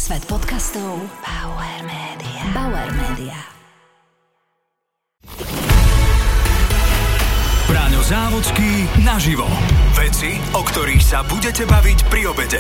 Svet podcastov Bauer Media. Bauer Media. Braňo Závodský naživo. Veci, o ktorých sa budete baviť pri obede.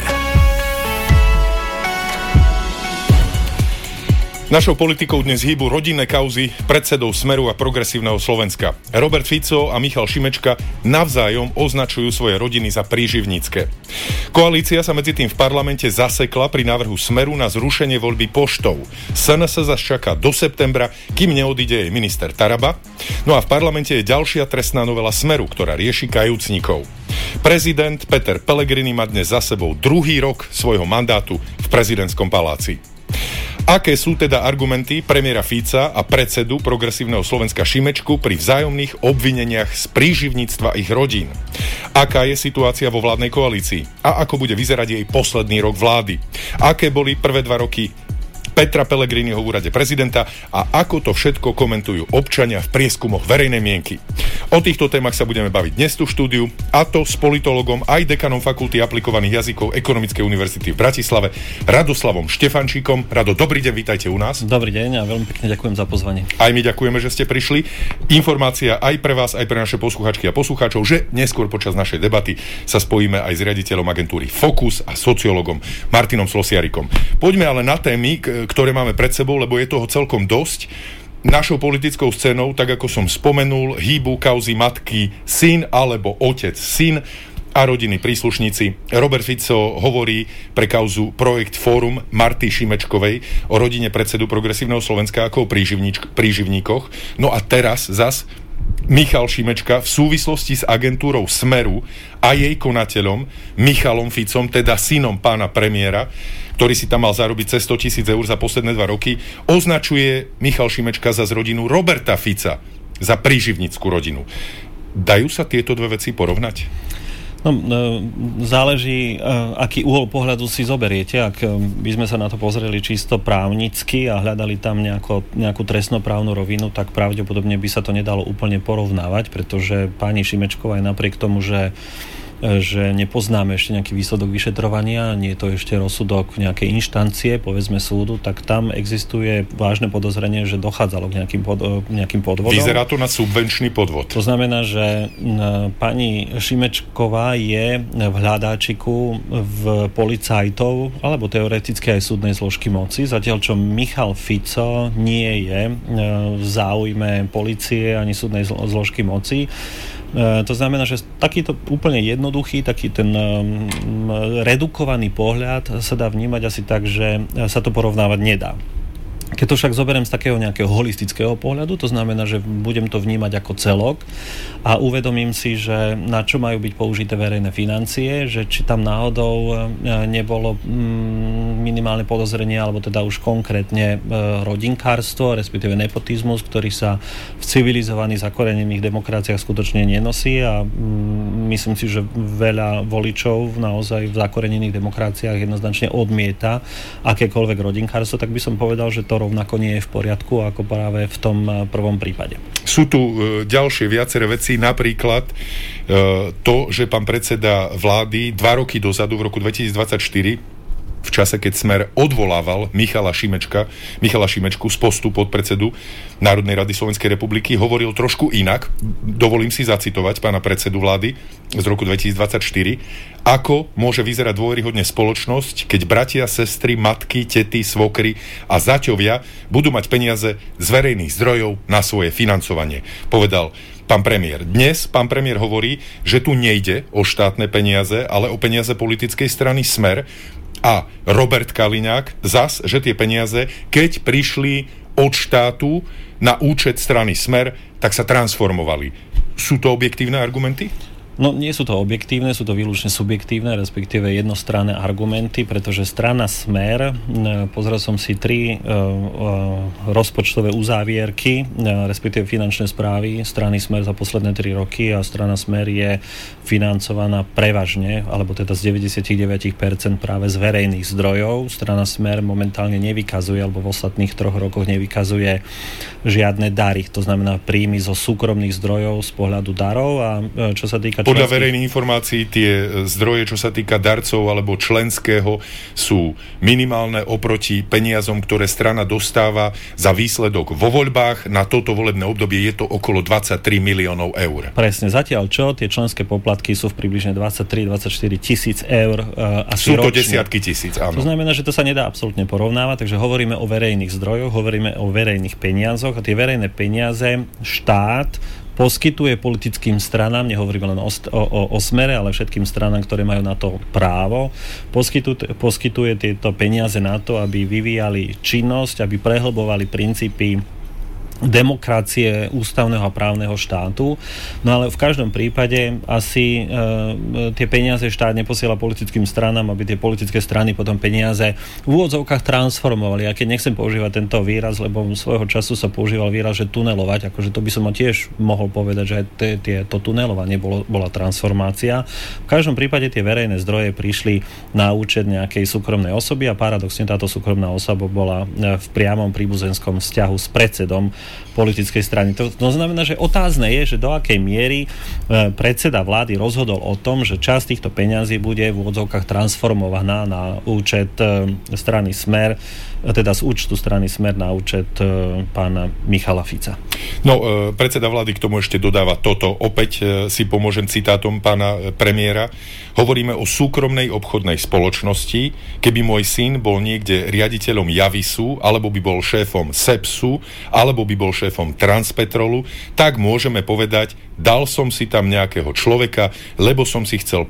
Našou politikou dnes hýbu rodinné kauzy predsedov Smeru a Progresívneho Slovenska. Robert Fico a Michal Šimečka navzájom označujú svoje rodiny za príživnícke. Koalícia sa medzi tým v parlamente zasekla pri návrhu Smeru na zrušenie voľby poštou. SNS zas čaká do septembra, kým neodíde jej minister Taraba. No a v parlamente je ďalšia trestná novela Smeru, ktorá rieši kajúcnikov. Prezident Peter Pellegrini má dnes za sebou druhý rok svojho mandátu v prezidentskom paláci. Aké sú teda argumenty premiéra Fica a predsedu Progresívneho Slovenska Šimečku pri vzájomných obvineniach z príživníctva ich rodín? Aká je situácia vo vládnej koalícii? A ako bude vyzerať jej posledný rok vlády? Aké boli prvé 2 roky Petra Pellegriniho v úrade prezidenta a ako to všetko komentujú občania v prieskumoch verejnej mienky? O týchto témach sa budeme baviť dnes tu v štúdiu, a to s politologom aj dekanom Fakulty aplikovaných jazykov Ekonomickej univerzity v Bratislave Radoslavom Štefančíkom. Rado, dobrý deň, vítajte u nás. Dobrý deň a veľmi pekne ďakujem za pozvanie. Aj my ďakujeme, že ste prišli. Informácia aj pre vás, aj pre naše posluchačky a poslucháčov, že neskôr počas našej debaty sa spojíme aj s riaditeľom agentúry Focus a sociologom Martinom Slosiarikom. Poďme ale na témy, ktoré máme pred sebou, lebo je toho celkom dosť. Našou politickou scénou, tak ako som spomenul, hýbu kauzy matky syn alebo otec syn a rodiny príslušníci. Robert Fico hovorí pre kauzu Projekt Fórum Marty Šimečkovej o rodine predsedu Progresívneho Slovenska ako o príživníkoch. No a teraz zas Michal Šimečka v súvislosti s agentúrou Smeru a jej konateľom Michalom Ficom, teda synom pána premiéra, ktorý si tam mal zarobiť cez 100 000 eur za posledné 2 roky, označuje Michal Šimečka za rodinu Roberta Fica za príživnícku rodinu. Dajú sa tieto dve veci porovnať? No, záleží, aký uhol pohľadu si zoberiete. Ak by sme sa na to pozreli čisto právnicky a hľadali tam nejakú trestnoprávnu rovinu, tak pravdepodobne by sa to nedalo úplne porovnávať, pretože pani Šimečková aj napriek tomu, že nepoznáme ešte nejaký výsledok vyšetrovania, nie je to ešte rozsudok nejakej inštancie, povedzme súdu, tak tam existuje vážne podozrenie, že dochádzalo k nejakým podvodom. Vyzerá to na subvenčný podvod. To znamená, že pani Šimečková je v hľadáčiku v policajtov alebo teoreticky aj súdnej zložky moci, zatiaľ čo Michal Fico nie je v záujme polície ani súdnej zložky moci. To znamená, že takýto úplne jednoduchý, taký ten redukovaný pohľad sa dá vnímať asi tak, že sa to porovnávať nedá. Keď to však zoberiem z takého nejakého holistického pohľadu, to znamená, že budem to vnímať ako celok a uvedomím si, že na čo majú byť použité verejné financie, že či tam náhodou nebolo minimálne podozrenie, alebo teda už konkrétne rodinkárstvo, respektíve nepotizmus, ktorý sa v civilizovaných zakorenených demokraciách skutočne nenosí a myslím si, že veľa voličov naozaj v zakorenených demokraciách jednoznačne odmieta akékoľvek rodinkárstvo, tak by som povedal, že to rovnako nie je v poriadku ako práve v tom prvom prípade. Sú tu ďalšie viaceré veci, napríklad to, že pán predseda vlády 2 roky dozadu, v roku 2024, v čase, keď Smer odvolával Michala Šimečku z postu podpredsedu Národnej rady Slovenskej republiky, hovoril trošku inak. Dovolím si zacitovať pána predsedu vlády z roku 2024. Ako môže vyzerať dôveryhodne spoločnosť, keď bratia, sestry, matky, tety, svokry a zaťovia budú mať peniaze z verejných zdrojov na svoje financovanie, povedal pán premiér. Dnes pán premiér hovorí, že tu nejde o štátne peniaze, ale o peniaze politickej strany Smer. A Robert Kaliňák zas, že tie peniaze, keď prišli od štátu na účet strany Smer, tak sa transformovali. Sú to objektívne argumenty? No, nie sú to objektívne, sú to výlučne subjektívne, respektíve jednostranné argumenty, pretože strana Smer, pozrel som si 3 rozpočtové uzávierky, respektíve finančné správy strany Smer za posledné 3 roky a strana Smer je financovaná prevažne, alebo teda z 99% práve z verejných zdrojov. Strana Smer momentálne nevykazuje, alebo v ostatných 3 rokoch nevykazuje žiadne dary, to znamená príjmy zo súkromných zdrojov z pohľadu darov a čo sa týka Podľa verejných informácií tie zdroje, čo sa týka darcov alebo členského, sú minimálne oproti peniazom, ktoré strana dostáva za výsledok vo voľbách. Na toto volebné obdobie je to okolo 23 miliónov eur. Presne, zatiaľ čo? Tie členské poplatky sú v približne 23-24 tisíc eur asi sú to ročne. Desiatky tisíc, áno. To znamená, že to sa nedá absolútne porovnávať, takže hovoríme o verejných zdrojoch, hovoríme o verejných peniazoch a tie verejné peniaze štát poskytuje politickým stranám, nehovorím len o Smere, ale všetkým stranám, ktoré majú na to právo, poskytuje tieto peniaze na to, aby vyvíjali činnosť, aby prehlbovali princípy demokracie, ústavného a právneho štátu. No ale v každom prípade asi tie peniaze štát neposiela politickým stranám, aby tie politické strany potom peniaze v úvodzovkách transformovali. Ja keď nechcem používať tento výraz, lebo svojho času sa používal výraz, že tunelovať, akože to by som tiež mohol povedať, že to tunelovanie bola transformácia. V každom prípade tie verejné zdroje prišli na účet nejakej súkromnej osoby a paradoxne táto súkromná osoba bola v priamom príbuzenskom vzťahu s predsedom politickej strany. To znamená, že otázne je, že do akej miery predseda vlády rozhodol o tom, že časť týchto peňazí bude v úvodzovkách transformovaná na účet strany Smer, teda z účtu strany Smer na účet pána Michala Fica. No, predseda vlády k tomu ešte dodáva toto. Opäť si pomôžem citátom pána premiéra. Hovoríme o súkromnej obchodnej spoločnosti. Keby môj syn bol niekde riaditeľom Javisu, alebo by bol šéfom Sepsu, alebo by bol šéfom Transpetrolu, tak môžeme povedať, dal som si tam nejakého človeka, lebo som chcel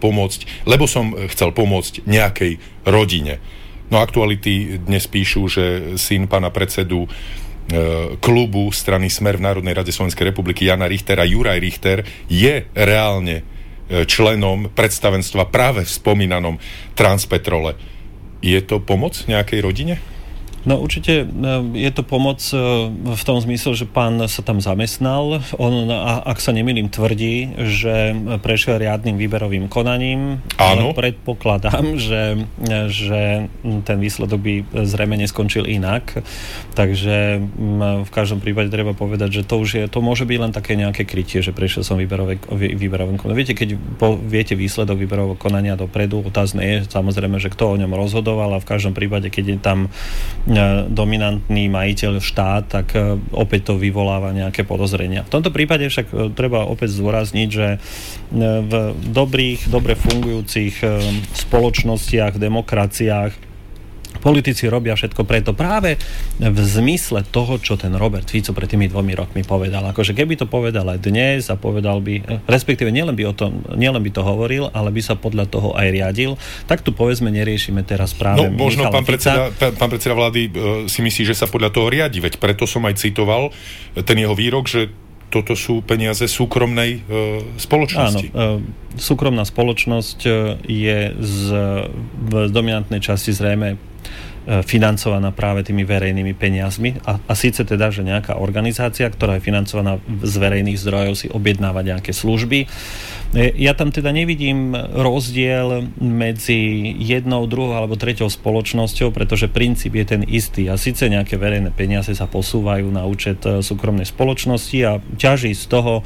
pomôcť nejakej rodine. No, Aktuality dnes píšu, že syn pána predsedu klubu strany Smer v Národnej rade Slovenskej republiky Jana Richtera, Juraj Richter, je reálne členom predstavenstva práve v spomínanom Transpetrole. Je to pomoc nejakej rodine? No určite je to pomoc v tom zmysle, že pán sa tam zamestnal. On, ak sa nemýlim, tvrdí, že prešiel riadnym výberovým konaním. Áno. Predpokladám, že ten výsledok by zrejme neskončil inak. Takže v každom prípade treba povedať, že to môže byť len také nejaké krytie, že prešiel som výberovým konaním. Viete, keď viete výsledok výberového konania dopredu, otázne je samozrejme, že kto o ňom rozhodoval, a v každom prípade, keď je tam dominantný majiteľ štát, tak opäť to vyvoláva nejaké podozrenia. V tomto prípade však treba opäť zdôrazniť, že v dobre fungujúcich spoločnostiach, demokraciách politici robia všetko preto práve v zmysle toho, čo ten Robert Fico pred tými 2 rokmi povedal. Akože keby to povedal aj dnes a povedal by, respektíve nielen by to hovoril, ale by sa podľa toho aj riadil, tak tu povedzme neriešime teraz práve možno Michala Fica. pán predseda vlády si myslí, že sa podľa toho riadi, veď preto som aj citoval ten jeho výrok, že toto sú peniaze súkromnej spoločnosti. Áno, súkromná spoločnosť je v dominantnej časti zrejme financovaná práve tými verejnými peniazmi a síce teda, že nejaká organizácia, ktorá je financovaná z verejných zdrojov, si objednáva nejaké služby. Ja tam teda nevidím rozdiel medzi jednou, druhou alebo treťou spoločnosťou, pretože princíp je ten istý a síce nejaké verejné peniaze sa posúvajú na účet súkromnej spoločnosti a ťaží z toho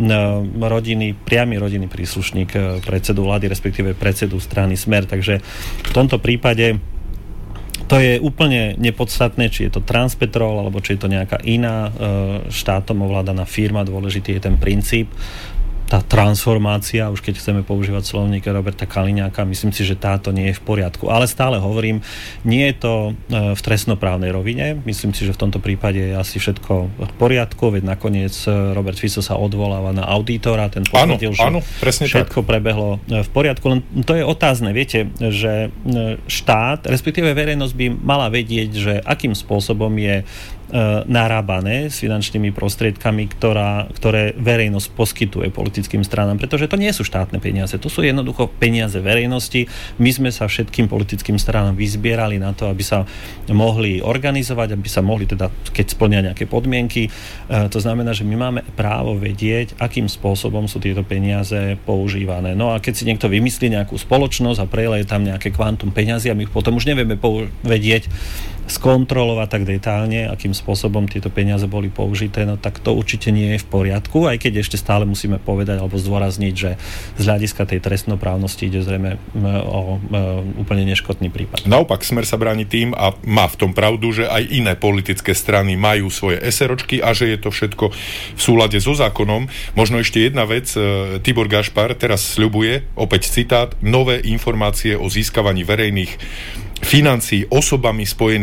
priamy rodinný príslušník predsedu vlády, respektíve predsedu strany Smer. Takže v tomto prípade to je úplne nepodstatné, či je to Transpetrol, alebo či je to nejaká iná štátom ovládaná firma. Dôležitý je ten princíp. Tá transformácia, už keď chceme používať slovník Roberta Kaliňáka, myslím si, že táto nie je v poriadku. Ale stále hovorím, nie je to v trestnoprávnej rovine. Myslím si, že v tomto prípade je asi všetko v poriadku, veď nakoniec Robert Fico sa odvoláva na auditora, ten potvrdil, že všetko prebehlo v poriadku. Len to je otázne, viete, že štát, respektíve verejnosť by mala vedieť, že akým spôsobom je narábané s finančnými prostriedkami, ktoré verejnosť poskytuje politickým stranám, pretože to nie sú štátne peniaze, to sú jednoducho peniaze verejnosti. My sme sa všetkým politickým stranám vyzbierali na to, aby sa mohli organizovať, aby sa mohli teda, keď splnia nejaké podmienky. To znamená, že my máme právo vedieť, akým spôsobom sú tieto peniaze používané. No a keď si niekto vymyslí nejakú spoločnosť a preleje tam nejaké kvantum peňazí a my potom už nevieme vedieť, skontrolovať tak detálne, akým spôsobom tieto peniaze boli použité, no tak to určite nie je v poriadku, aj keď ešte stále musíme povedať alebo zdôrazniť, že z hľadiska tej trestnoprávnosti ide zrejme o úplne neškodný prípad. Naopak, Smer sa bráni tým a má v tom pravdu, že aj iné politické strany majú svoje eseročky a že je to všetko v súlade so zákonom. Možno ešte jedna vec, Tibor Gašpar teraz sľubuje, opäť citát, nové informácie o získavaní verejných financií osobami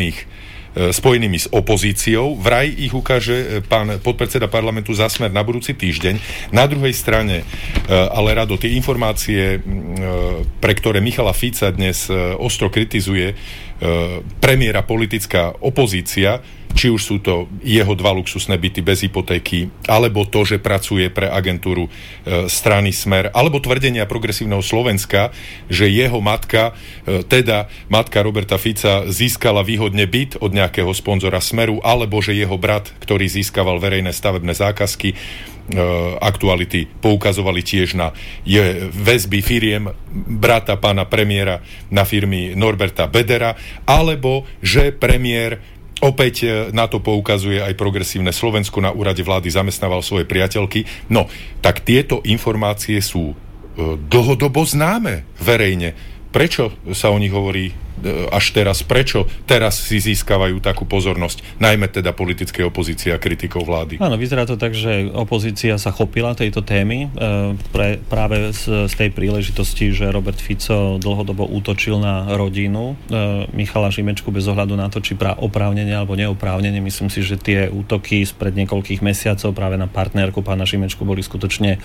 spojenými s opozíciou. Vraj ich ukáže pán podpredseda parlamentu za Smer na budúci týždeň. Na druhej strane, ale Rado, tie informácie, pre ktoré Michala Fica dnes ostro kritizuje premiéra politická opozícia, či už sú to jeho 2 luxusné byty bez hypotéky, alebo to, že pracuje pre agentúru strany Smer, alebo tvrdenia Progresívneho Slovenska, že jeho matka, teda matka Roberta Fica, získala výhodne byt od nejakého sponzora Smeru, alebo že jeho brat, ktorý získaval verejné stavebné zákazky, aktuality poukazovali tiež na väzby firiem brata pána premiéra na firmy Norberta Bedera, alebo že premiér opäť na to poukazuje aj Progresívne Slovensko, na úrade vlády zamestnával svoje priateľky. No, tak tieto informácie sú dlhodobo známe verejne. Prečo sa o nich hovorí až teraz? Prečo teraz si získavajú takú pozornosť? Najmä teda politické opozície a kritikov vlády. Áno, vyzerá to tak, že opozícia sa chopila tejto témy práve z tej príležitosti, že Robert Fico dlhodobo útočil na rodinu Michala Šimečku bez ohľadu na to, či oprávnene alebo neoprávnene. Myslím si, že tie útoky spred niekoľkých mesiacov práve na partnerku pána Šimečku boli skutočne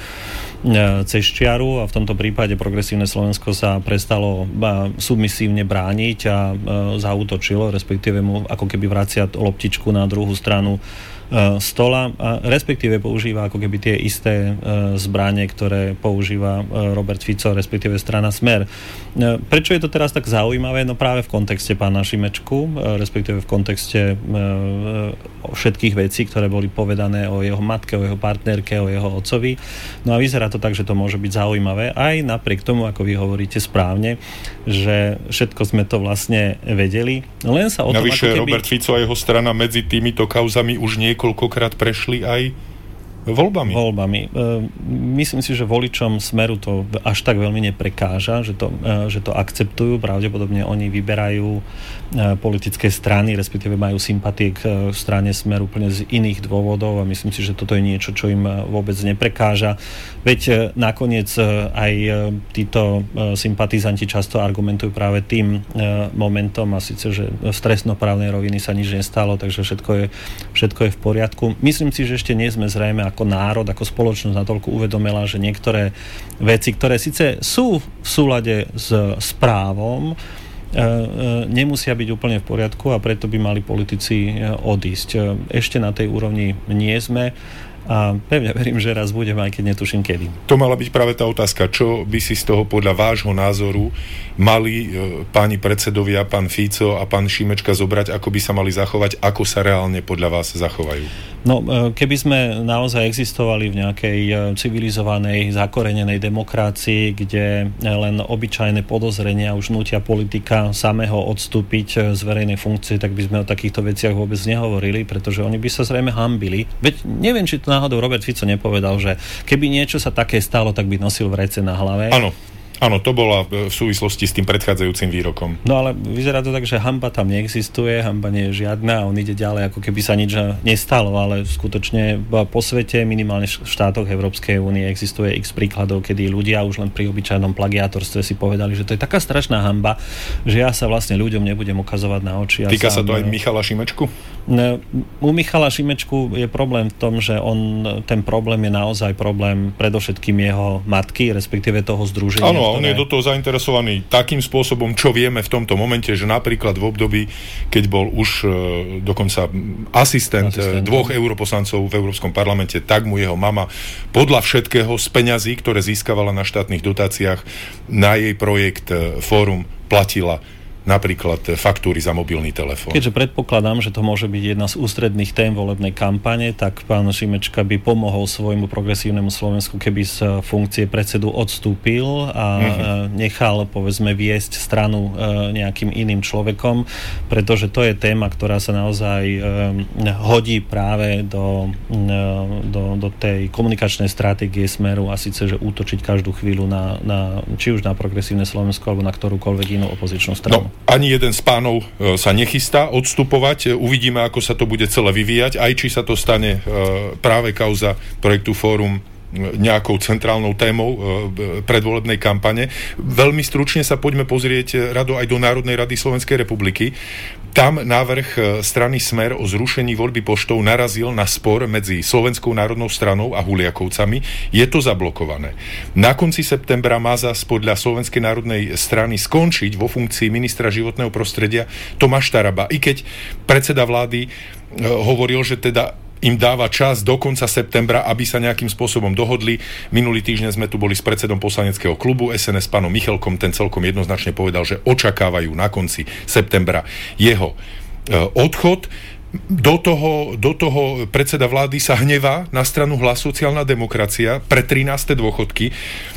cez čiaru a v tomto prípade Progresívne Slovensko sa prestalo submisívne brániť a zaútočilo, respektíve mu ako keby vracia loptičku na druhú stranu stola, a respektíve používa ako keby tie isté zbranie, ktoré používa Robert Fico, respektíve strana Smer. Prečo je to teraz tak zaujímavé? No práve v kontexte pána Šimečku, respektíve v kontexte všetkých vecí, ktoré boli povedané o jeho matke, o jeho partnerke, o jeho otcovi. No a vyzerá to tak, že to môže byť zaujímavé, aj napriek tomu, ako vy hovoríte správne, že všetko sme to vlastne vedeli. Len sa o tom, navyše Robert Fico a jeho strana medzi týmito kauzami už niekoľkokrát prešli aj voľbami. Myslím si, že voličom Smeru to až tak veľmi neprekáža, že to akceptujú. Pravdepodobne oni vyberajú politické strany, respektíve majú sympatie k strane Smeru úplne z iných dôvodov a myslím si, že toto je niečo, čo im vôbec neprekáža. Veď nakoniec aj títo sympatizanti často argumentujú práve tým momentom, a síce, že v trestnoprávnej roviny sa nič nestalo, takže všetko je v poriadku. Myslím si, že ešte nie sme zrejme ako národ, ako spoločnosť natoľko uvedomila, že niektoré veci, ktoré síce sú v súlade s právom, nemusia byť úplne v poriadku a preto by mali politici odísť. Ešte na tej úrovni nie sme a pevne verím, že raz budem, aj keď netuším kedy. To mala byť práve tá otázka. Čo by si z toho podľa vášho názoru mali páni predsedovia, pán Fico a pán Šimečka zobrať, ako by sa mali zachovať, ako sa reálne podľa vás zachovajú? No, keby sme naozaj existovali v nejakej civilizovanej, zakorenenej demokracii, kde len obyčajné podozrenia už nútia politika samého odstúpiť z verejnej funkcie, tak by sme o takýchto veciach vôbec nehovorili, pretože oni by sa zrejme hanbili. Veď neviem, či to náhodou Robert Fico nepovedal, že keby niečo sa také stalo, tak by nosil vrece na hlave. Áno, to bola v súvislosti s tým predchádzajúcim výrokom. No ale vyzerá to tak, že hanba tam neexistuje, hanba nie je žiadna a on ide ďalej, ako keby sa nič nestalo, ale skutočne po svete, minimálne v štátoch Európskej únie existuje x príkladov, kedy ľudia už len pri obyčajnom plagiátorstve si povedali, že to je taká strašná hanba, že ja sa vlastne ľuďom nebudem ukazovať na oči. Týka sa to aj Michala Šimečku? U Michala Šimečku je problém v tom, že ten problém je naozaj problém predovšetkým jeho matky, respektíve toho združenia. Áno, on je do toho zainteresovaný takým spôsobom, čo vieme v tomto momente, že napríklad v období, keď bol už dokonca asistent 2 europoslancov v Európskom parlamente, tak mu jeho mama podľa všetkého z peňazí, ktoré získavala na štátnych dotáciách na jej projekt Fórum, platila napríklad faktúry za mobilný telefón. Keďže predpokladám, že to môže byť jedna z ústredných tém volebnej kampane, tak pán Šimečka by pomohol svojmu Progresívnemu Slovensku, keby z funkcie predsedu odstúpil a nechal, povedzme, viesť stranu nejakým iným človekom, pretože to je téma, ktorá sa naozaj hodí práve do tej komunikačnej stratégie Smeru, a síce, že útočiť každú chvíľu či už na Progresívne Slovensko, alebo na ktorúkoľvek inú opozičnú stranu. No, ani jeden z pánov sa nechystá odstupovať. Uvidíme, ako sa to bude celé vyvíjať, aj či sa to stane práve kauza projektu Fórum nejakou centrálnou témou predvolebnej kampane. Veľmi stručne sa poďme pozrieť, Rado, aj do Národnej rady Slovenskej republiky. Tam návrh strany Smer o zrušení voľby poštou narazil na spor medzi Slovenskou národnou stranou a Huliakovcami. Je to zablokované. Na konci septembra má zas podľa Slovenskej národnej strany skončiť vo funkcii ministra životného prostredia Tomáš Taraba. I keď predseda vlády hovoril, že teda im dáva čas do konca septembra, aby sa nejakým spôsobom dohodli. Minulý týždeň sme tu boli s predsedom poslaneckého klubu SNS pánom Michalkom, ten celkom jednoznačne povedal, že očakávajú na konci septembra jeho odchod. Do toho predseda vlády sa hnevá na stranu Hlas sociálna demokracia pre 13. dôchodky.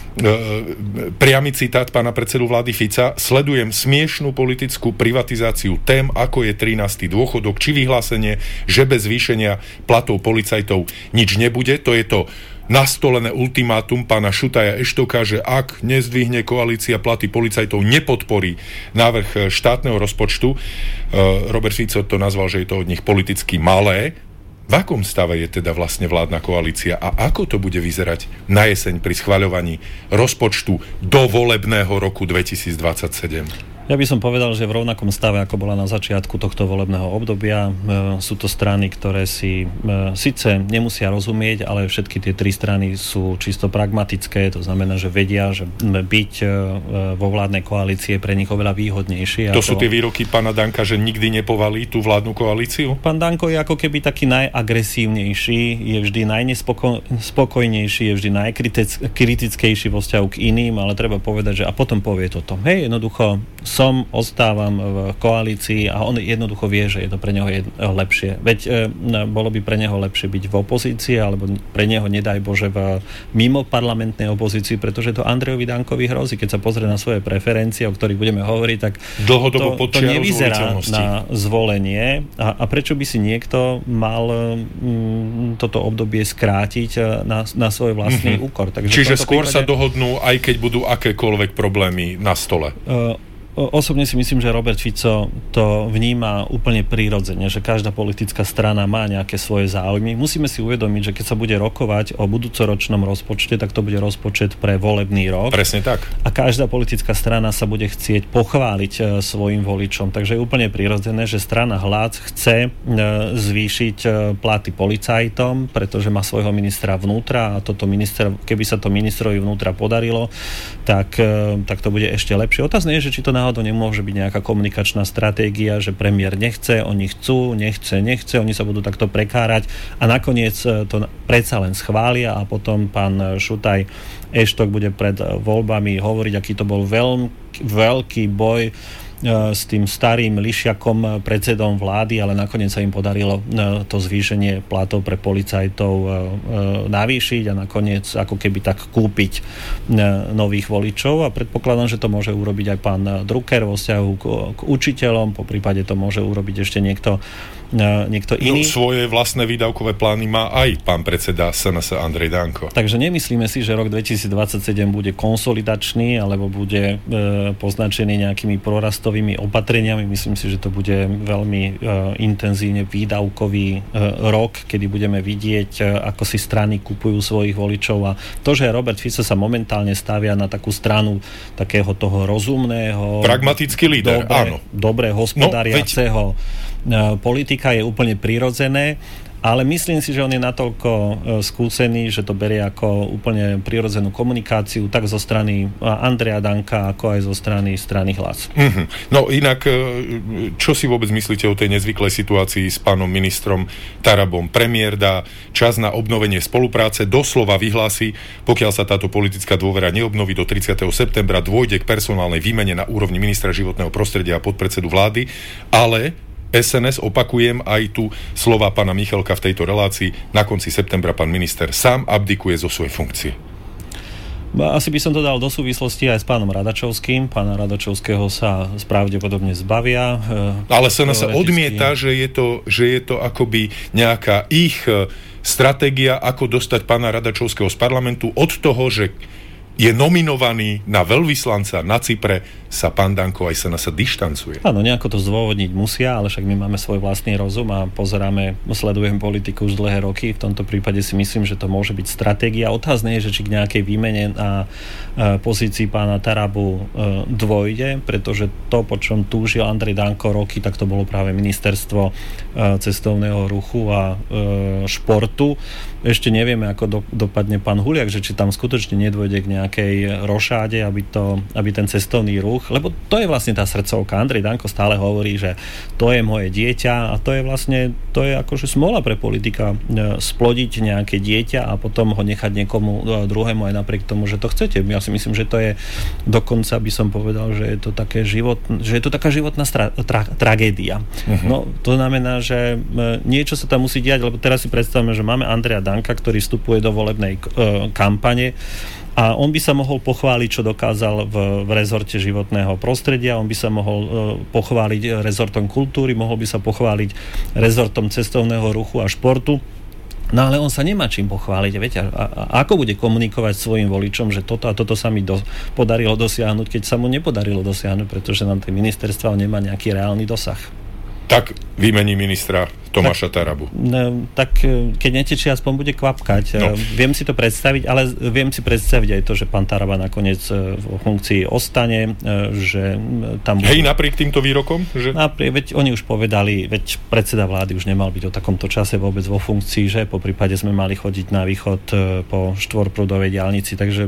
Priamy citát pána predsedu vlády Fica: sledujem smiešnú politickú privatizáciu tém, ako je 13. dôchodok, či vyhlásenie, že bez zvýšenia platov policajtov nič nebude. To je to nastolené ultimátum pána Šutaja Eštoka, že ak nezdvihne koalícia platy policajtov, nepodporí návrh štátneho rozpočtu. Robert Fico to nazval, že je to od nich politicky malé. V akom stave je teda vlastne vládna koalícia a ako to bude vyzerať na jeseň pri schvaľovaní rozpočtu do volebného roku 2027? Ja by som povedal, že v rovnakom stave, ako bola na začiatku tohto volebného obdobia. Sú to strany, ktoré si síce nemusia rozumieť, ale všetky tie tri strany sú čisto pragmatické, to znamená, že vedia, že byť vo vládnej koalícii je pre nich oveľa výhodnejšie. To sú tie výroky pána Danka, že nikdy nepovalí tú vládnu koalíciu? Pán Danko je ako keby taký najagresívnejší, je vždy najnespokojnejší, je vždy najkritickejší vo vzťahu k iným, ale treba povedať, že a potom povie toto. Hej, jednoducho ostávam v koalícii a on jednoducho vie, že je to pre neho lepšie. Veď bolo by pre neho lepšie byť v opozícii, alebo pre neho, nedaj Bože, v mimo parlamentnej opozícii, pretože to Andrejovi Dankovi hrozí. Keď sa pozrie na svoje preferencie, o ktorých budeme hovoriť, tak to nevyzerá na zvolenie. A prečo by si niekto mal toto obdobie skrátiť na svoj vlastný úkor? Takže čiže skôr sa dohodnú, aj keď budú akékoľvek problémy na stole. Osobne si myslím, že Robert Fico to vníma úplne prirodzene, že každá politická strana má nejaké svoje záujmy. Musíme si uvedomiť, že keď sa bude rokovať o budúcoročnom rozpočte, tak to bude rozpočet pre volebný rok. Presne tak. A každá politická strana sa bude chcieť pochváliť svojim voličom. Takže je úplne prirodzené, že strana Hlas chce zvýšiť platy policajtom, pretože má svojho ministra vnútra a keby sa to ministrovi vnútra podarilo, tak to bude ešte lepšie. Otázne je, že či to náhodou nemôže byť nejaká komunikačná stratégia, že premiér nechce, oni chcú, nechce, oni sa budú takto prekárať a nakoniec to predsa len schvália a potom pán Šutaj Eštok bude pred voľbami hovoriť, aký to bol veľký boj s tým starým lišiakom predsedom vlády, ale nakoniec sa im podarilo to zvýšenie platov pre policajtov navýšiť a nakoniec ako keby tak kúpiť nových voličov a predpokladám, že to môže urobiť aj pán Drucker vo vzťahu k učiteľom, po prípade to môže urobiť ešte niekto iný. No, svoje vlastné výdavkové plány má aj pán predseda SNS Andrej Danko. Takže nemyslíme si, že rok 2027 bude konsolidačný alebo bude poznačený nejakými prorastovými opatreniami. Myslím si, že to bude veľmi intenzívne výdavkový rok, kedy budeme vidieť, ako si strany kupujú svojich voličov a to, že Robert Fico sa momentálne stavia na takú stranu takého toho rozumného, pragmatický líder, áno. Dobre hospodáriaceho politika je úplne prirodzené, ale myslím si, že on je natoľko skúsený, že to berie ako úplne prirodzenú komunikáciu, tak zo strany Andreja Danka, ako aj zo strany Hlas. No inak, čo si vôbec myslíte o tej nezvyklej situácii s pánom ministrom Tarabom? Premiér dá čas na obnovenie spolupráce, doslova vyhlási, pokiaľ sa táto politická dôvera neobnoví do 30. septembra, dôjde k personálnej výmene na úrovni ministra životného prostredia a podpredsedu vlády, ale SNS, opakujem aj tu slova pána Michalka v tejto relácii, na konci septembra pán minister sám abdikuje zo svojej funkcie. Asi by som to dal do súvislosti aj s pánom Radačovským. Pána Radačovského sa pravdepodobne zbavia. Ale SNS odmieta, že je to akoby nejaká ich stratégia, ako dostať pána Radačovského z parlamentu od toho, že je nominovaný na veľvyslanca na Cypre, sa pán Danko aj sa dištancuje. Áno, nejako to zdôvodniť musia, ale však my máme svoj vlastný rozum a sledujeme politiku už dlhé roky. V tomto prípade si myslím, že to môže byť stratégia. Otázne je, že či k nejakej výmene na pozícii pána Tarabu dôjde, pretože to, po čom túžil Andrej Danko roky, tak to bolo práve ministerstvo cestovného ruchu a športu. Ešte nevieme, ako dopadne pán Huliak, že či tam skutočne nedôjde k nejakej rošáde, aby ten cestovný ruch, lebo to je vlastne tá srdcovka. Andrej Danko stále hovorí, že to je moje dieťa a to je akože smola pre politika splodiť nejaké dieťa a potom ho nechať niekomu druhému aj napriek tomu, že to chcete. Ja si myslím, že to je dokonca by som povedal, že je to taká životná tragédia. No, to znamená, že niečo sa tam musí diať, lebo teraz si predstavme, že máme Andreja Danka, ktorý vstupuje do volebnej kampane a on by sa mohol pochváliť, čo dokázal v rezorte životného prostredia, on by sa mohol pochváliť rezortom kultúry, mohol by sa pochváliť rezortom cestovného ruchu a športu. No ale on sa nemá čím pochváliť. Viete, a ako bude komunikovať svojim voličom, že toto a toto sa mi podarilo dosiahnuť, keď sa mu nepodarilo dosiahnuť, pretože nám tie ministerstva nemá nejaký reálny dosah. Tak vymení ministra Tomáša Tarabu. Tak keď netečie, aspoň bude kvapkať. No. Viem si to predstaviť, ale viem si predstaviť aj to, že pán Taraba nakoniec vo funkcii ostane, že tam... Hej, napriek týmto výrokom? Že... Veď oni už povedali, veď predseda vlády už nemal byť o takomto čase vôbec vo funkcii, že po prípade sme mali chodiť na východ po štvorprúdovej diaľnici, takže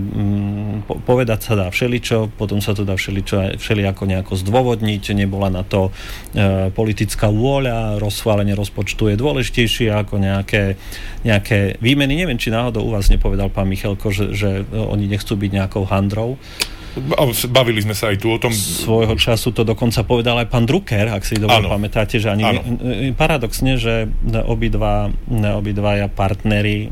povedať sa dá všeličo, potom sa to dá všelijako nejako zdôvodniť, nebola na to politická vôľa, rozchválenie rozpočtu je dôležitejšie ako nejaké výmeny. Neviem, či náhodou u vás nepovedal pán Michalko, že oni nechcú byť nejakou handrou. Bavili sme sa aj tu o tom. Svojho času to dokonca povedal aj pán Drucker, ak si dobre pamätáte, že ani paradoxne, že obidvaja partneri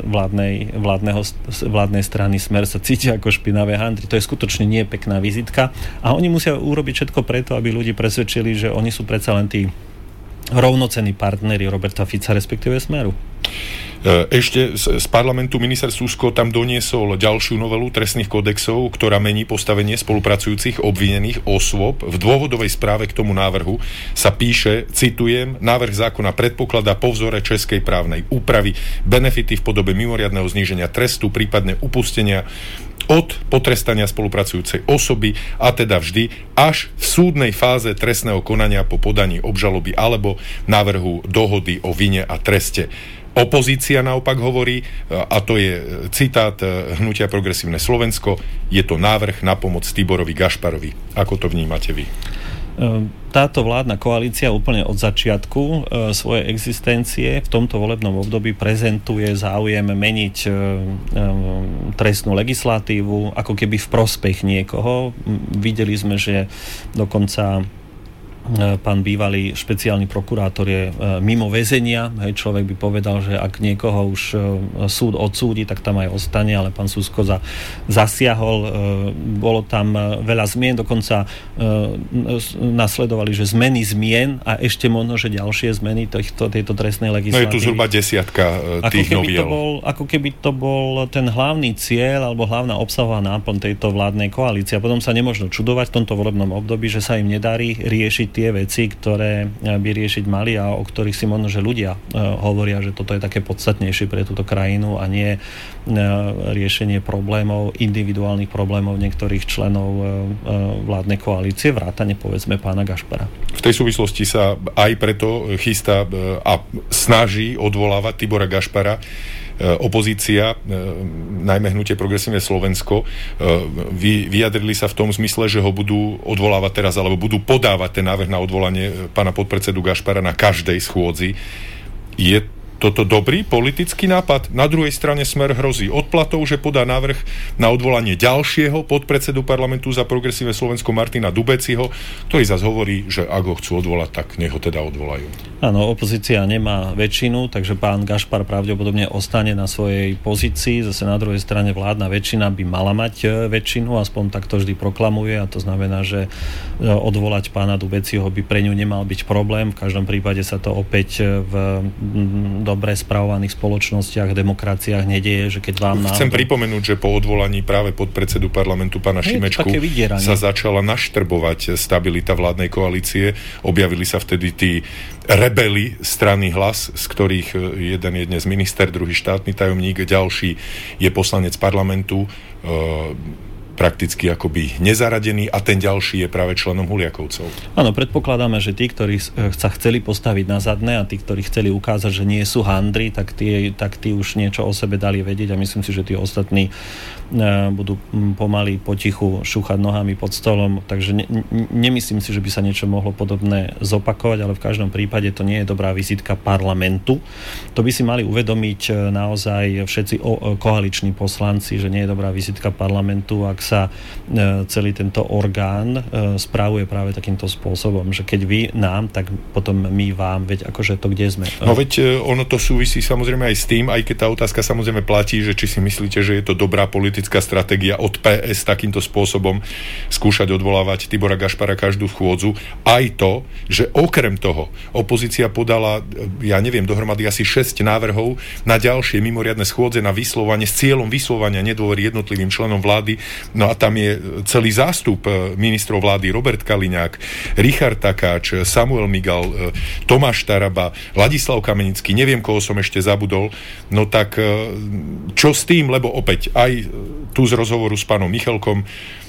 vládnej strany Smer sa cítia ako špinavé handry. To je skutočne nie pekná vizitka a oni musia urobiť všetko preto, aby ľudí presvedčili, že oni sú predsa len tí rovnocenní partneri Roberta Fica, respektíve Smeru. Ešte z parlamentu minister Susko tam doniesol ďalšiu novelu trestných kodexov, ktorá mení postavenie spolupracujúcich obvinených osôb. V dôvodovej správe k tomu návrhu sa píše, citujem, návrh zákona predpokladá po vzore českej právnej úpravy benefity v podobe mimoriadneho zníženia trestu, prípadne upustenia od potrestania spolupracujúcej osoby a teda vždy až v súdnej fáze trestného konania po podaní obžaloby alebo návrhu dohody o vine a treste. Opozícia naopak hovorí, a to je citát Hnutia Progresívne Slovensko, je to návrh na pomoc Tiborovi Gašparovi. Ako to vnímate vy? Táto vládna koalícia úplne od začiatku svojej existencie v tomto volebnom období prezentuje záujem meniť trestnú legislatívu ako keby v prospech niekoho. Videli sme, že dokonca pán bývalý špeciálny prokurátor je mimo väzenia. Hej, človek by povedal, že ak niekoho už súd odsúdi, tak tam aj ostane, ale pán Susko zasiahol. Bolo tam veľa zmien, dokonca nasledovali, že zmeny zmien a ešte možno, že ďalšie zmeny tejto trestnej legislatívy. No je tu zhruba 10 tých noviel. Ako keby to bol ten hlavný cieľ alebo hlavná obsahová náplň tejto vládnej koalície. A potom sa nemôžno čudovať v tomto volebnom období, že sa im nedarí riešiť tie veci, ktoré by riešiť mali a o ktorých si možno, že ľudia hovoria, že toto je také podstatnejšie pre túto krajinu a nie riešenie problémov, individuálnych problémov niektorých členov vládnej koalície, vrátane povedzme pána Gašpara. V tej súvislosti sa aj preto chystá a snaží odvolávať Tibora Gašpara opozícia, najmä hnutie Progresívne Slovensko, vyjadrili sa v tom zmysle, že ho budú odvolávať teraz, alebo budú podávať ten návrh na odvolanie pána podpredsedu Gašpara na každej schôdzi. Je toto dobrý politický nápad? Na druhej strane Smer hrozí odplatou, že podá návrh na odvolanie ďalšieho podpredsedu parlamentu za Progresívne Slovensko Martina Dubeciho, ktorý zase hovorí, že ak ho chcú odvolať, tak nech ho teda odvolajú. Áno, opozícia nemá väčšinu, takže pán Gašpar pravdepodobne ostane na svojej pozícii. Zase na druhej strane vládna väčšina by mala mať väčšinu, aspoň tak to vždy proklamuje, a to znamená, že odvolať pána Dubeciho by pre ňu nemal byť problém. V každom prípade sa to opäť v dobre spravovaných spoločnostiach, demokraciách nedieje, že keď vám Chcem pripomenúť, že po odvolaní práve podpredsedu parlamentu pána Šimečku sa začala naštrbovať stabilita vládnej koalície. Objavili sa vtedy tí rebeli strany Hlas, z ktorých jeden je dnes minister, druhý štátny tajomník, ďalší je poslanec parlamentu, prakticky akoby nezaradený, a ten ďalší je práve členom Huliakovcov. Áno, predpokladáme, že tí, ktorí sa chceli postaviť na zadné a tí, ktorí chceli ukázať, že nie sú handri, tak tí už niečo o sebe dali vedieť a myslím si, že tí ostatní budú pomaly potichu šúchať nohami pod stolom, takže nemyslím si, že by sa niečo mohlo podobné zopakovať, ale v každom prípade to nie je dobrá vizitka parlamentu. To by si mali uvedomiť naozaj všetci koaliční poslanci, že nie je dobrá vizitka parlamentu, ak sa celý tento orgán správuje práve takýmto spôsobom, že keď vy nám, tak potom my vám, veď akože to kde sme. No veď ono to súvisí samozrejme aj s tým, aj keď tá otázka samozrejme platí, že či si myslíte, že je to dobrá politická stratégia od PS takýmto spôsobom skúšať odvolávať Tibora Gašpara každú schôdzu. Aj to, že okrem toho opozícia podala, ja neviem, dohromady asi 6 návrhov na ďalšie mimoriadne schôdze na vyslovanie s cieľom vyslovania nedôvery jednotlivým členom vlády. No a tam je celý zástup ministrov vlády: Robert Kaliňák, Richard Takáč, Samuel Migal, Tomáš Taraba, Ladislav Kamenický, neviem, koho som ešte zabudol. No tak čo s tým, lebo opäť aj tu z rozhovoru s pánom Michalkom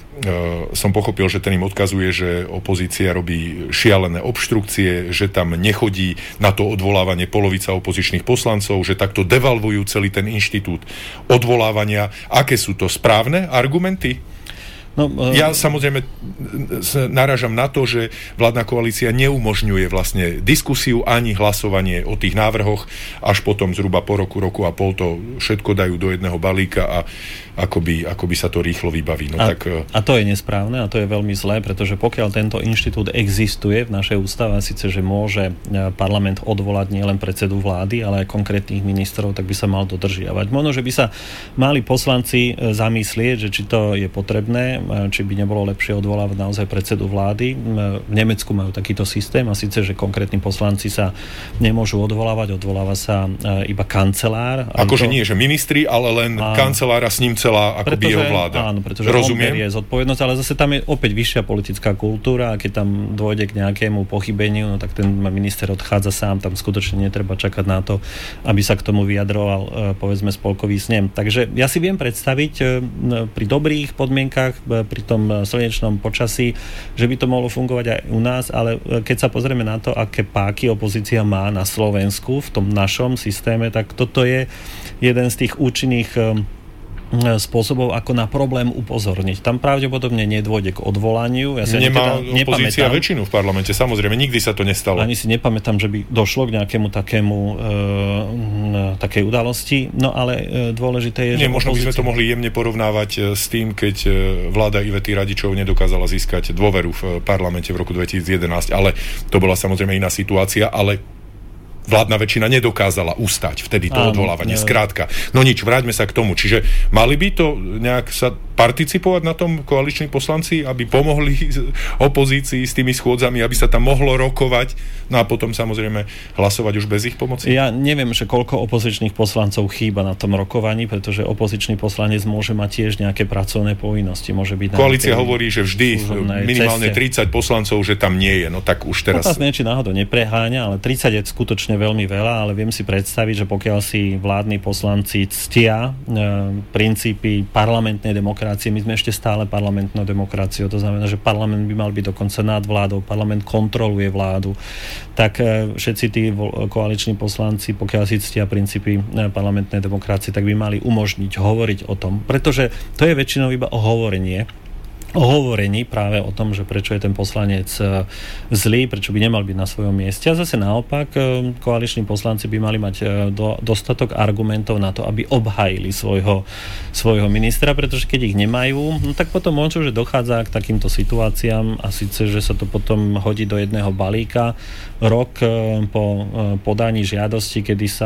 som pochopil, že ten im odkazuje, že opozícia robí šialené obštrukcie, že tam nechodí na to odvolávanie polovica opozičných poslancov, že takto devalvujú celý ten inštitút odvolávania. Aké sú to správne argumenty? No, ja samozrejme narážam na to, že vládna koalícia neumožňuje vlastne diskusiu ani hlasovanie o tých návrhoch, až potom zhruba po roku a pol to všetko dajú do jedného balíka a akoby sa to rýchlo vybaví. No, a to je nesprávne a to je veľmi zlé, pretože pokiaľ tento inštitút existuje v našej ústave, síce, že môže parlament odvolať nielen predsedu vlády, ale aj konkrétnych ministrov, tak by sa mal dodržiavať. Možno, že by sa mali poslanci zamyslieť, že či to je potrebné, či by nebolo lepšie odvolávať naozaj predsedu vlády. V Nemecku majú takýto systém a síce, že konkrétni poslanci sa nemôžu odvolávať, odvoláva sa iba kancelár. Akože nie, že ministri, ale len kancelár a s ním celá akoby jeho vláda. Áno, pretože on berie zodpovednosť, ale zase tam je opäť vyššia politická kultúra a keď tam dôjde k nejakému pochybeniu, no tak ten minister odchádza sám, tam skutočne netreba čakať na to, aby sa k tomu vyjadroval povedzme spolkový snem. Takže ja si viem predstaviť pri dobrých podmienkach, pri tom slnečnom počasí, že by to mohlo fungovať aj u nás, ale keď sa pozrieme na to, aké páky opozícia má na Slovensku v tom našom systéme, tak toto je jeden z tých účinných spôsobov, ako na problém upozorniť. Tam pravdepodobne nedôjde k odvolaniu. Ja si nemá opozícia väčšinu v parlamente, samozrejme, nikdy sa to nestalo. Ani si nepamätám, že by došlo k nejakému takej udalosti, no ale dôležité je, že možno by sme to mohli jemne porovnávať s tým, keď vláda Ivety Radičov nedokázala získať dôveru v parlamente v roku 2011, ale to bola samozrejme iná situácia, ale vládna väčšina nedokázala ustať vtedy to odvolávanie. Skrátka. No nič, vráťme sa k tomu. Čiže mali by to nejak sa participovať na tom koaliční poslanci, aby pomohli opozícii s tými schôdzami, aby sa tam mohlo rokovať, no a potom samozrejme hlasovať už bez ich pomoci? Ja neviem, že koľko opozičných poslancov chýba na tom rokovaní, pretože opozičný poslanec môže mať tiež nejaké pracovné povinnosti. Môže byť koalícia hovorí, že vždy minimálne 30 poslancov, že tam nie je. No tak už teraz... Otázne, či náhodou nepreháňa, ale 30 je skutočne veľmi veľa, ale viem si predstaviť, že pokiaľ si vládni poslanci ctia princípy parlamentnej demokracie, my sme ešte stále parlamentnou demokraciou, to znamená, že parlament by mal byť dokonca nad vládou, parlament kontroluje vládu, tak všetci tí koaliční poslanci, pokiaľ si ctia princípy parlamentnej demokracie, tak by mali umožniť hovoriť o tom, pretože to je väčšinou iba o hovorení práve o tom, že prečo je ten poslanec zlý, prečo by nemal byť na svojom mieste. A zase naopak, koaliční poslanci by mali mať dostatok argumentov na to, aby obhájili svojho ministra, pretože keď ich nemajú, no tak potom možno, že dochádza k takýmto situáciám a síce, že sa to potom hodí do jedného balíka. Rok po podaní žiadosti,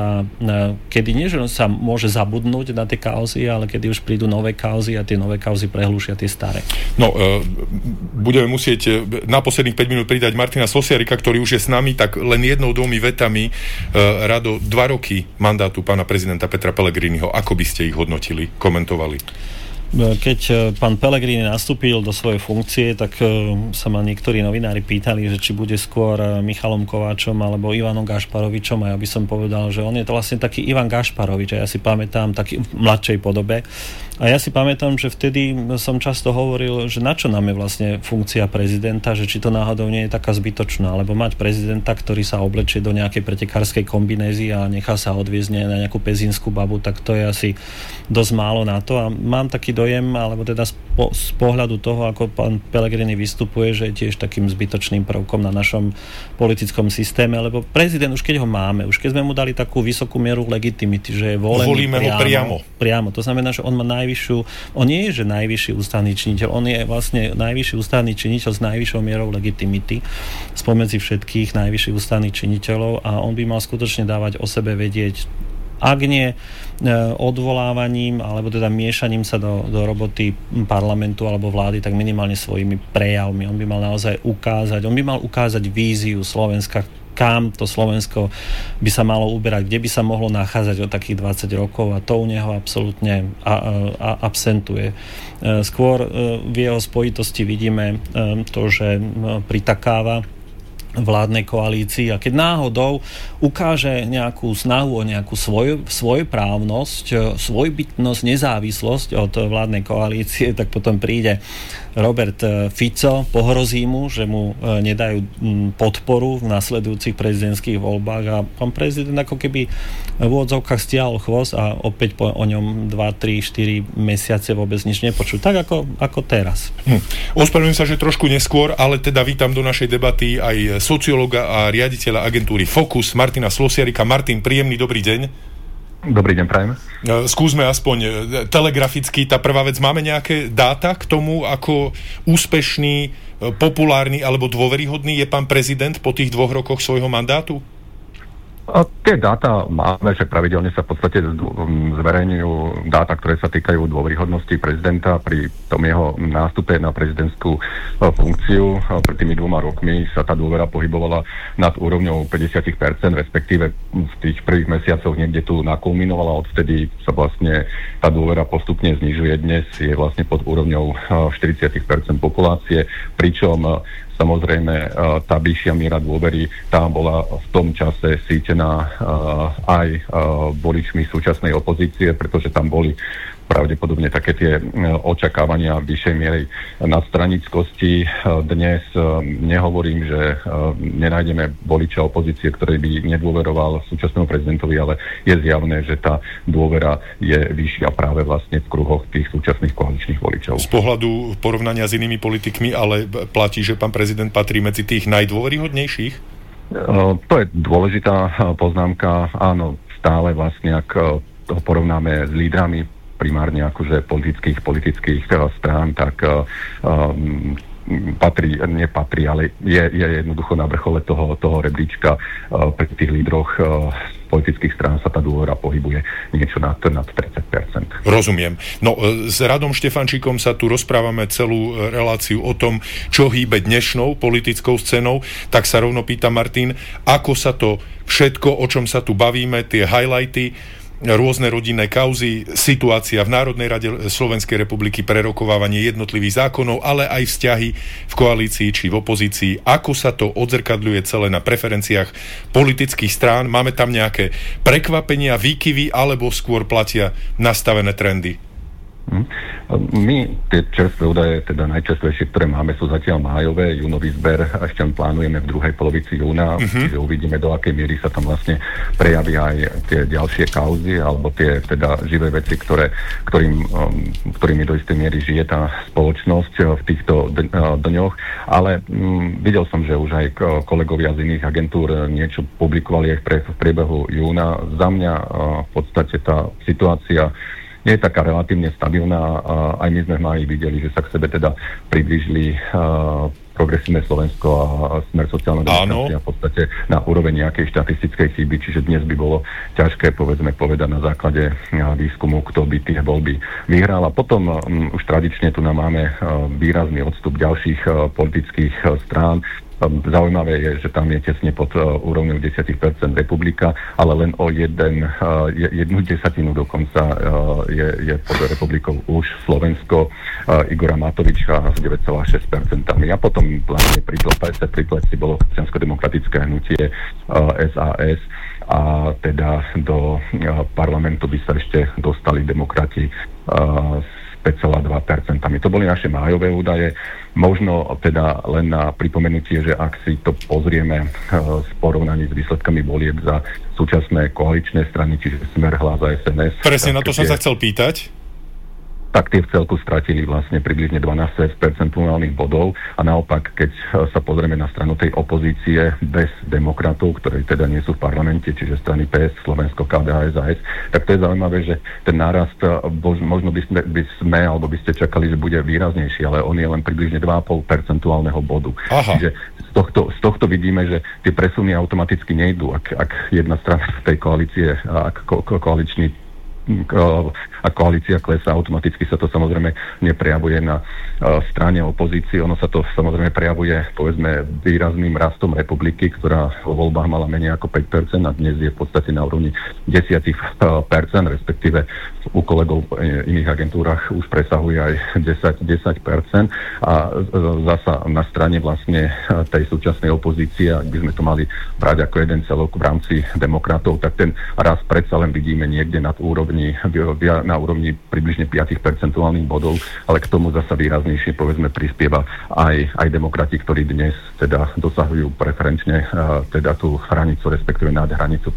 kedy nie, že sa môže zabudnúť na tie kauzy, ale kedy už prídu nové kauzy a tie nové kauzy prehlúšia tie staré. No, budeme musieť na posledných 5 minút pridať Martina Slosiarika, ktorý už je s nami, tak len 1-2 vetami. Rado, 2 roky mandátu pána prezidenta Petra Pellegriniho, ako by ste ich hodnotili, komentovali? Keď pán Pellegrini nastúpil do svojej funkcie, tak sa ma niektorí novinári pýtali, že či bude skôr Michalom Kováčom alebo Ivanom Gašparovičom, a ja by som povedal, že on je to vlastne taký Ivan Gašparovič, a ja si pamätám taký v mladšej podobe. A ja si pamätám, že vtedy som často hovoril, že na čo nám je vlastne funkcia prezidenta, že či to náhodou nie je taká zbytočná, lebo mať prezidenta, ktorý sa oblečie do nejakej pretekárskej kombinézy a nechá sa odviezť na nejakú pezínsku babu, tak to je asi dosť málo na to. A mám taký dojem, alebo teda z pohľadu toho, ako pán Pellegrini vystupuje, že je tiež takým zbytočným prvkom na našom politickom systéme, lebo prezident, už keď ho máme, už keď sme mu dali takú vysokú mieru legitimity, že je volený volíme ho priamo. To znamená, že on má on nie je, že najvyšší ústavný činiteľ, on je vlastne najvyšší ústavný činiteľ s najvyššou mierou legitimity spomedzi všetkých najvyšších ústavných činiteľov, a on by mal skutočne dávať o sebe vedieť, ak nie odvolávaním, alebo teda miešaním sa do roboty parlamentu alebo vlády, tak minimálne svojimi prejavmi. On by mal naozaj ukázať víziu Slovenska, kam to Slovensko by sa malo uberať, kde by sa mohlo nachádzať o takých 20 rokov, a to u neho absolútne absentuje. Skôr v jeho spojitosti vidíme to, že pritakáva vládnej koalícii, a keď náhodou ukáže nejakú snahu o nejakú svojprávnosť, svojbytnosť, nezávislosť od vládnej koalície, tak potom príde Robert Fico, pohrozí mu, že mu nedajú podporu v nasledujúcich prezidentských voľbách, a pán prezident ako keby v úvodzovkách stiahol chvost a opäť o ňom 2, 3, 4 mesiace vôbec nič nepočuť. Tak ako teraz. Ospravedlňujem sa, že trošku neskôr, ale teda vítam do našej debaty aj sociológa a riaditeľa agentúry Focus Martina Slosiarika. Martin, príjemný dobrý deň. Dobrý deň, prajem. Skúsme aspoň telegraficky, tá prvá vec, máme nejaké dáta k tomu, ako úspešný, populárny alebo dôveryhodný je pán prezident po tých 2 rokoch svojho mandátu? A tie dáta máme, že pravidelne sa v podstate zverejňujú dáta, ktoré sa týkajú dôveryhodnosti prezidenta pri tom jeho nástupe na prezidentskú funkciu. Pred tými 2 rokmi sa tá dôvera pohybovala nad úrovňou 50%, respektíve v tých prvých mesiacoch niekde tu nakulminovala, odvtedy sa vlastne tá dôvera postupne znižuje. Dnes je vlastne pod úrovňou 40% populácie, pričom samozrejme tá vyššia miera dôvery, tá bola v tom čase sítená aj voličmi súčasnej opozície, pretože tam boli pravdepodobne také tie očakávania vyššej miery nadstranickosti. Dnes nehovorím, že nenájdeme voliča opozície, ktorý by nedôveroval súčasnému prezidentovi, ale je zjavné, že tá dôvera je vyššia práve vlastne v kruhoch tých súčasných koaličných voličov. Z pohľadu porovnania s inými politikmi, ale platí, že pán prezident patrí medzi tých najdôveryhodnejších? To je dôležitá poznámka. Áno, stále vlastne, ak to porovnáme s lídrami primárne akože politických strán, tak nepatrí, ale je jednoducho na vrchole toho rebríčka. Pri tých lídroch politických strán sa tá dôvera pohybuje niečo nad 30%. Rozumiem. No, s Radom Štefančíkom sa tu rozprávame celú reláciu o tom, čo hýbe dnešnou politickou scénou, tak sa rovno pýta Martin, ako sa to všetko, o čom sa tu bavíme, tie highlighty, rôzne rodinné kauzy, situácia v Národnej rade Slovenskej republiky, prerokovávanie jednotlivých zákonov, ale aj vzťahy v koalícii či v opozícii. Ako sa to odzrkadľuje celé na preferenciách politických strán? Máme tam nejaké prekvapenia, výkyvy, alebo skôr platia nastavené trendy? My tie čerstvé údaje, teda najčerstvejšie, ktoré máme, sú zatiaľ májové, júnový zber ešte plánujeme v druhej polovici júna, čiže uvidíme, do akej miery sa tam vlastne prejavia aj tie ďalšie kauzy, alebo tie teda živé veci, ktorými do istej miery žije tá spoločnosť v týchto dňoch, ale videl som, že už aj kolegovia z iných agentúr niečo publikovali aj v priebehu júna. Za mňa v podstate tá situácia je taká relatívne stabilná. Aj my sme mali videli, že sa k sebe teda priblížili Progresívne Slovensko a Smer sociálna demokracia v podstate na úroveň nejakej štatistickej chyby, čiže dnes by bolo ťažké, povedzme, povedať na základe výskumu, kto by tie voľby vyhral. A potom už tradične tu máme výrazný odstup ďalších politických strán. Zaujímavé je, že tam je tesne pod úrovňou 10% Republika, ale len o jednu desatinu dokonca je pod republikou už Slovensko, Igora Matoviča s 9,6%. A potom vlastne pri pleci bolo občiansko-demokratické hnutie SAS a teda do parlamentu by sa ešte dostali demokrati s 5,2%. To boli naše májové údaje. Možno teda len na pripomenutie, že ak si to pozrieme v porovnaní s výsledkami volieb za súčasné koaličné strany, čiže Smer, Hlas a SNS. Presne na to som sa chcel pýtať. Tak tie v celku stratili vlastne približne 12 percentuálnych bodov a naopak, keď sa pozrieme na stranu tej opozície bez demokratov, ktorí teda nie sú v parlamente, čiže strany PS, Slovensko, KDH, SAS, tak to je zaujímavé, že ten nárast možno by sme alebo by ste čakali, že bude výraznejší, ale on je len približne 2,5 percentuálneho bodu. Aha. Čiže z tohto vidíme, že tie presuny automaticky nejdú, ak jedna strana tej koalície, ak koaličný a koalícia klesá, automaticky sa to samozrejme neprejavuje na strane opozície. Ono sa to samozrejme prejavuje, povedzme, výrazným rastom republiky, ktorá vo voľbách mala menej ako 5% a dnes je v podstate na úrovni 10%, respektíve u kolegov v iných agentúrach už presahuje aj 10%. A zasa na strane vlastne tej súčasnej opozície, ak by sme to mali brať ako jeden celok v rámci demokratov, tak ten rast predsa len vidíme niekde na úrovni približne 5 percentuálnych bodov, ale k tomu zasa výraznejšie, povedzme, prispieva aj demokrati, ktorí dnes teda dosahujú preferenčne teda tú hranicu, respektíve nad hranicu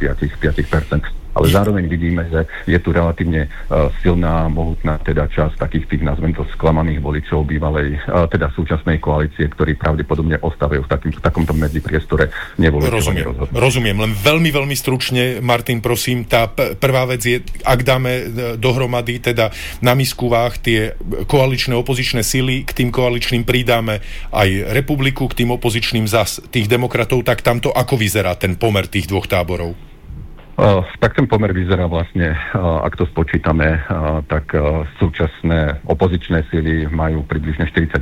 5%. Ale zároveň vidíme, že je tu relatívne silná, mohutná teda časť takých tých, nazvem to, sklamaných voličov bývalej, teda súčasnej koalície, ktorí pravdepodobne ostávajú v takomto medzipriestore nevoličov. Rozumiem, len veľmi, veľmi stručne, Martin, prosím, tá prvá vec je, ak dáme dohromady teda na misku váh tie koaličné opozičné sily, k tým koaličným pridáme aj Republiku, k tým opozičným zas tých demokratov, tak tamto ako vyzerá ten pomer tých dvoch táborov? Tak ten pomer vyzerá vlastne, ak to spočítame, tak súčasné opozičné sily majú približne 48%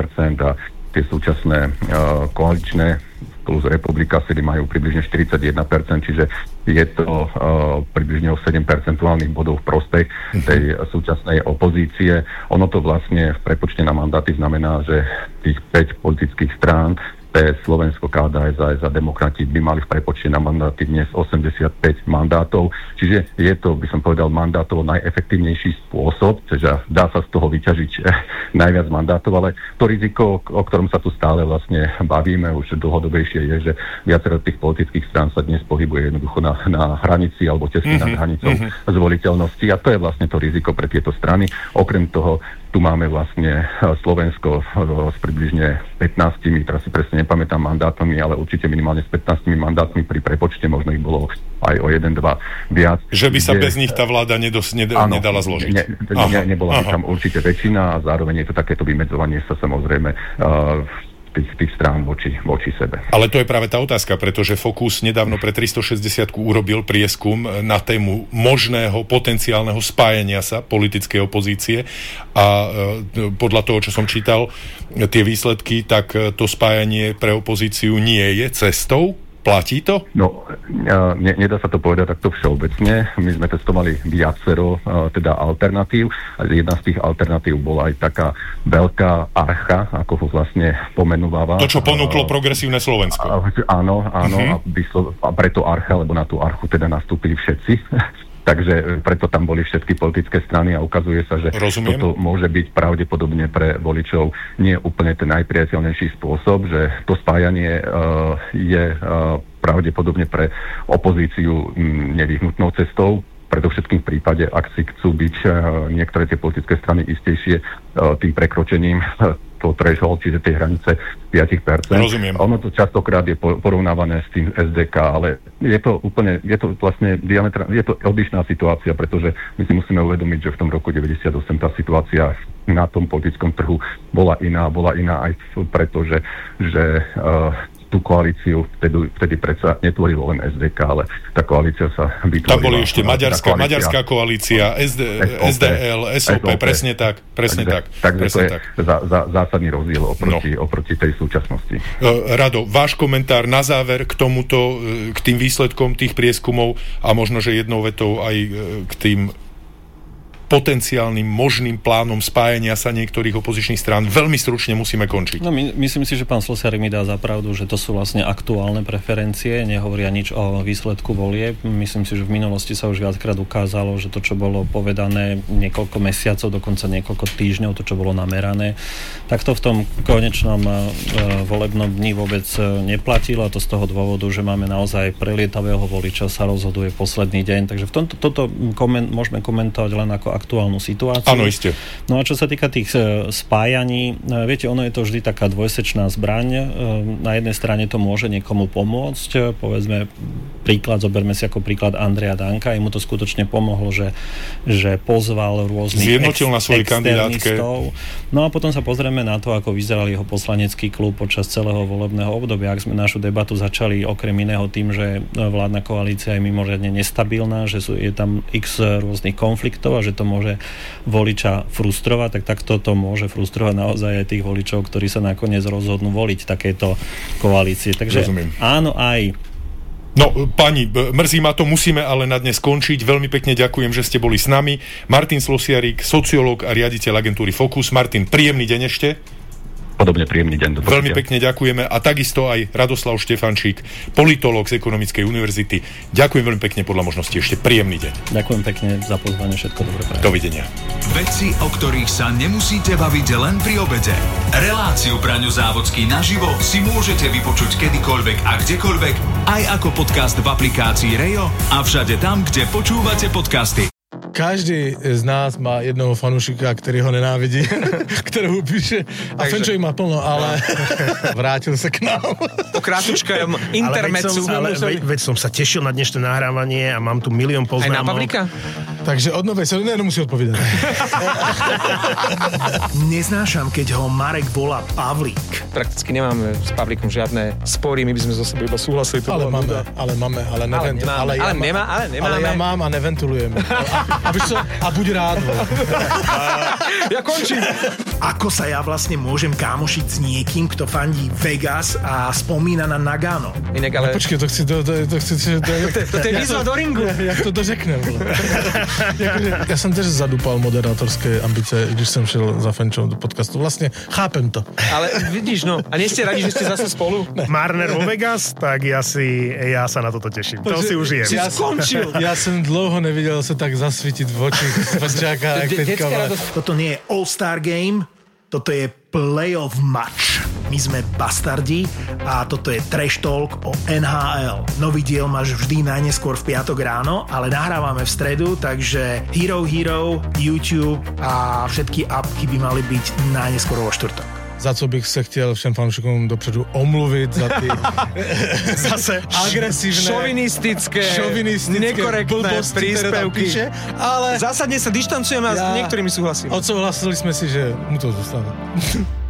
a tie súčasné koaličné plus Republika sily majú približne 41%, čiže je to približne o 7 percentuálnych bodov v prospech tej súčasnej opozície. Ono to vlastne v prepočte na mandáty znamená, že tých 5 politických strán PS, Slovensko, KDH, SAS a demokrati by mali v prepočte na mandáty dnes 85 mandátov. Čiže je to, by som povedal, mandátovo najefektívnejší spôsob, čiže dá sa z toho vyťažiť najviac mandátov, ale to riziko, o ktorom sa tu stále vlastne bavíme už dlhodobejšie, je, že viacero tých politických strán sa dnes pohybuje jednoducho na hranici alebo tesne nad hranicou zvoliteľnosti a to je vlastne to riziko pre tieto strany. Okrem toho Tu máme vlastne Slovensko s približne 15, teraz si presne nepamätám mandátmi, ale určite minimálne s 15 mandátmi pri prepočte, možno ich bolo aj o 1-2 viac. Že by sa bez nich tá vláda nedala zložiť. Nebola by tam určite väčšina a zároveň je to takéto vymedzovanie sa samozrejme tých strán voči sebe. Ale to je práve tá otázka, pretože Focus nedávno pre 360 urobil prieskum na tému možného potenciálneho spájania sa politickej opozície a podľa toho, čo som čítal, tie výsledky, tak to spájanie pre opozíciu nie je cestou. Platí to? No, nedá sa to povedať takto všeobecne. My sme testovali viacero teda alternatív. Jedna z tých alternatív bola aj taká veľká archa, ako ho vlastne pomenúváva. To, čo ponúklo Progresívne Slovensko. Áno, a preto archa, lebo na tú archu teda nastúpili všetci. Takže preto tam boli všetky politické strany a ukazuje sa, že toto môže byť pravdepodobne pre voličov nie úplne ten najpriateľnejší spôsob, že to spájanie je pravdepodobne pre opozíciu nevyhnutnou cestou, predovšetkým v prípade, ak si chcú byť niektoré tie politické strany istejšie tým prekročením toho threshold, čiže tej hranice 5%. Rozumiem. Ono to častokrát je porovnávané s tým SDK, ale je to vlastne je to odlišná situácia, pretože my si musíme uvedomiť, že v tom roku 98 tá situácia na tom politickom trhu bola iná aj preto, že tú koalíciu vtedy predsa netvorilo len SDK, ale tá koalícia sa vytvorila. Tam boli ešte maďarská koalícia, SDL, SOP, presne tak. Takže to je zásadný rozdiel oproti tej súčasnosti. Rado, váš komentár na záver k tomuto, k tým výsledkom tých prieskumov a možno, že jednou vetou aj k tým potenciálnym možným plánom spájania sa niektorých opozičných strán. Veľmi stručne musíme končiť. No, myslím si, že pán Slosiarik mi dá za pravdu, že to sú vlastne aktuálne preferencie, nehovoria nič o výsledku volieb. Myslím si, že v minulosti sa už viackrát ukázalo, že to, čo bolo povedané niekoľko mesiacov, dokonca niekoľko týždňov, to, čo bolo namerané, tak to v tom konečnom volebnom dni vôbec neplatilo, a to z toho dôvodu, že máme naozaj prelietavého voliča, sa rozhoduje posledný deň. Takže v tomto môžeme komentovať len ako aktuálnu situáciu. Áno, iste. No a čo sa týka tých spájaní, viete, ono je to vždy taká dvojsečná zbraň. Na jednej strane to môže niekomu pomôcť. Povedzme, zoberme si ako príklad Andreja Danka. Jemu to skutočne pomohlo, že pozval rôznych zjednotil na svojej kandidátke. No a potom sa pozrieme na to, ako vyzeral jeho poslanecký klub počas celého volebného obdobia. Ak sme našu debatu začali okrem iného tým, že vládna koalícia je mimoriadne nestabilná, že je tam x rôznych konfliktov a že to môže voliča frustrovať, tak to môže frustrovať naozaj aj tých voličov, ktorí sa nakoniec rozhodnú voliť takéto koalície. Takže rozumiem. Áno aj. No, pani, mrzí ma to, musíme ale na dnes skončiť. Veľmi pekne ďakujem, že ste boli s nami. Martin Slosiarik, sociológ a riaditeľ agentúry Focus. Martin, príjemný deň ešte. Podobne príjemný deň. Veľmi pekne ďakujeme a takisto aj Radoslav Štefančík, politológ z Ekonomickej univerzity. Ďakujem veľmi pekne, podľa možnosti ešte príjemný deň. Ďakujem pekne za pozvanie, všetko dobré prajem. Dovidenia. Veci, o ktorých sa nemusíte baviť len pri obede. Reláciu Braňo Závodský naživo si môžete vypočuť kedykoľvek a kdekoľvek, aj ako podcast v aplikácii Rejo a všade tam, kde počúvate podcasty. Každý z nás má jednoho fanúšika, ktorý ho nenávidí, ktorého píše a Fenčo ich má plno, ale vrátil sa k nám. Po krátučkom intermecu. Veď som sa tešil na dnešné nahrávanie a mám tu milión poznámok. Aj na Pavlíka? Takže od novej sa nemusí odpovedať. Neznášam, keď ho Marek volá Pavlík. Prakticky nemáme s Pavlíkom žiadne spory, my by sme zo sebe iba súhlasili. Ale máme. Ja mám a neventulujem. A buď rád. Ja končím. Ako sa ja vlastne môžem kámošiť s niekým, kto fandí Vegas a spomína na Nagano? Inak, ale... Počkej, to je výzva do ringu. Jak to dořeknem. Ja som tiež zadúpal moderátorské ambice, když som šiel za Fenčom do podcastu. Vlastne chápem to. Ale vidíš, no. A nie ste radi, že ste zase spolu? Marner vo Vegas, tak ja sa na toto teším. To si už jem. Skončil. Ja som dlouho nevidel sa tak zasvietiť v oči Fenčáka. Toto nie je All-Star Game, toto je playoff match. My sme Bastardi a toto je Trash Talk o NHL. Nový diel máš vždy najneskôr v piatok ráno, ale nahrávame v stredu, takže Hero, YouTube a všetky appky by mali byť najneskôr vo štvrtok. Za co bych se chtěl všem fanoušikům dopředu omluvit za ty zase agresívne, šovinistické nekorektné príspevky. Ale zásadne sa dištancujem a s niektorými súhlasím. Odsouhlasili sme si, že mu to zostáva.